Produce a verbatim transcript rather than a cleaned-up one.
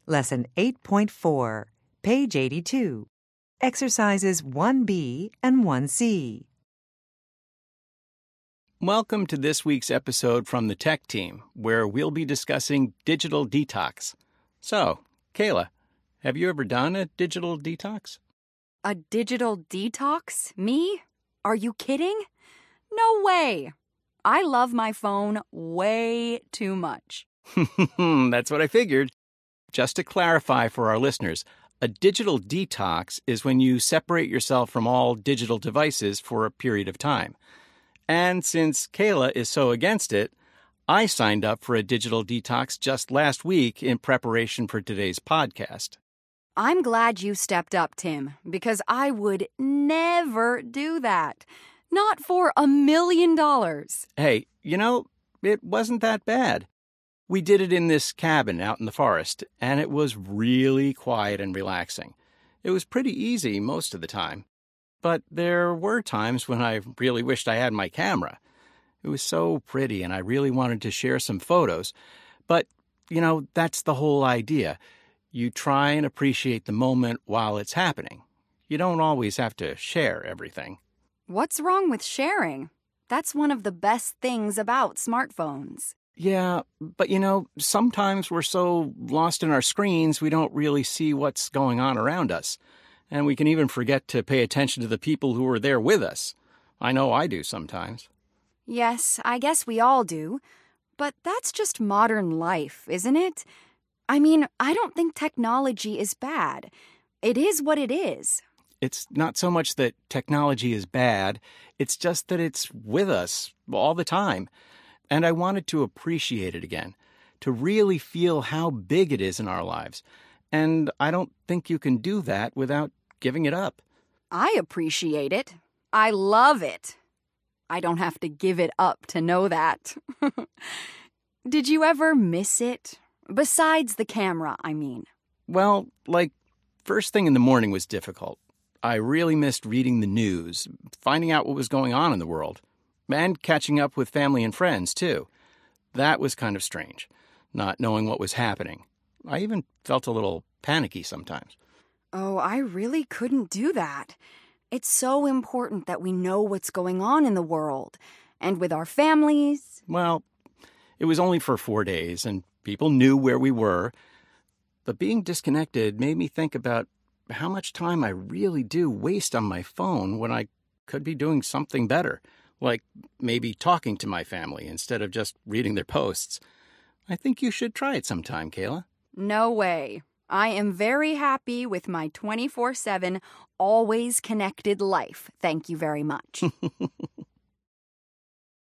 Lesson eight point four, page eighty-two. Exercises one B and one C. Welcome to this week's episode from the Tech Team, where we'll be discussing digital detox. So, Kayla, have you ever done a digital detox? A digital detox? Me? Are you kidding? No way. I love my phone way too much. That's what I figured. Just to clarify for our listeners, a digital detox is when you separate yourself from all digital devices for a period of time. And since Kayla is so against it, I signed up for a digital detox just last week in preparation for today's podcast. I'm glad you stepped up, Tim, because I would never do that. Not for a million dollars. Hey, you know, it wasn't that bad. We did it in this cabin out in the forest, and it was really quiet and relaxing. It was pretty easy most of the time. But there were times when I really wished I had my camera. It was so pretty, and I really wanted to share some photos. But, you know, that's the whole idea. You try and appreciate the moment while it's happening. You don't always have to share everything. What's wrong with sharing? That's one of the best things about smartphones. Yeah, but you know, sometimes we're so lost in our screens we don't really see what's going on around us. And we can even forget to pay attention to the people who are there with us. I know I do sometimes. Yes, I guess we all do. But that's just modern life, isn't it? I mean, I don't think technology is bad. It is what it is. It's not so much that technology is bad, it's just that it's with us all the time. And I wanted to appreciate it again, to really feel how big it is in our lives. And I don't think you can do that without giving it up. I appreciate it. I love it. I don't have to give it up to know that. Did you ever miss it? Besides the camera, I mean. Well, like, first thing in the morning was difficult. I really missed reading the news, finding out what was going on in the world. And catching up with family and friends, too. That was kind of strange, not knowing what was happening. I even felt a little panicky sometimes. Oh, I really couldn't do that. It's so important that we know what's going on in the world, and with our families. Well, it was only for four days, and people knew where we were. But being disconnected made me think about how much time I really do waste on my phone when I could be doing something better. Like maybe talking to my family instead of just reading their posts. I think you should try it sometime, Kayla. No way. I am very happy with my twenty-four seven, always connected life. Thank you very much.